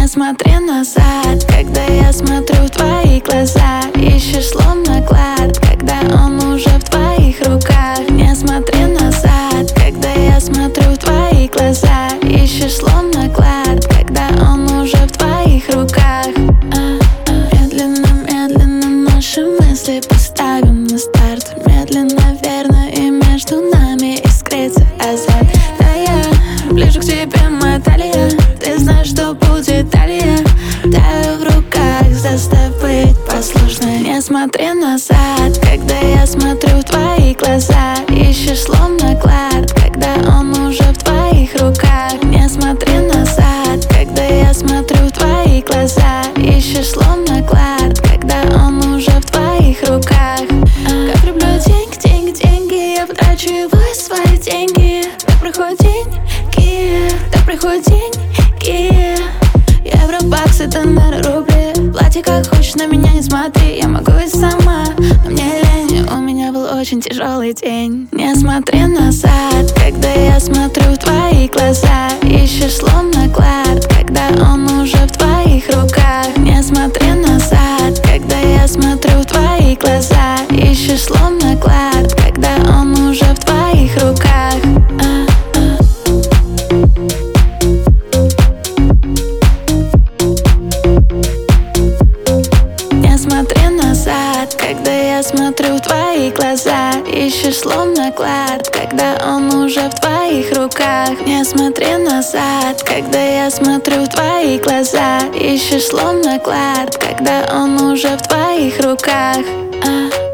смотри назад, когда я смотрю в твои глаза. Ищешь словно клад, когда он уже в твоих руках. Не смотри назад, когда я смотрю в твои глаза. Ищешь словно клад, когда он уже в твоих руках. Медленно, медленно наши мысли поставим на старт. Медленно, верно, и между нами искрится азарт. Да, я ближе к тебе, моя талия. Ты знаешь, что будет далее. Таю в руках, заставь быть послушной. Не смотри назад, когда я смотрю в твои глаза. Ищешь словно клад, когда он уже в твоих руках. Не смотри назад, когда я смотрю в твои глаза. Ищешь словно клад, когда он уже в твоих руках. Как люблю деньги, деньги, деньги. Я потрачу его свои деньги. Так проходят деньги, так проходят деньги. Евро, баксы, доллары, рубли. Плати как хочешь, на меня не смотри. Я могу и сама, но мне лень. У меня был очень тяжелый день. Не смотри назад, когда я смотрю в твои глаза. Ищешь словно клад, когда он уже в твоих руках. Не смотри назад, когда я смотрю в твои глаза. Ищешь словно клад, когда он уже в твоих руках. Не смотри назад, когда я смотрю в твои глаза. Ищешь словно клад, когда он уже в твоих руках. Не смотри назад, когда я смотрю в твои глаза. Ищешь словно клад, когда он уже в твоих руках.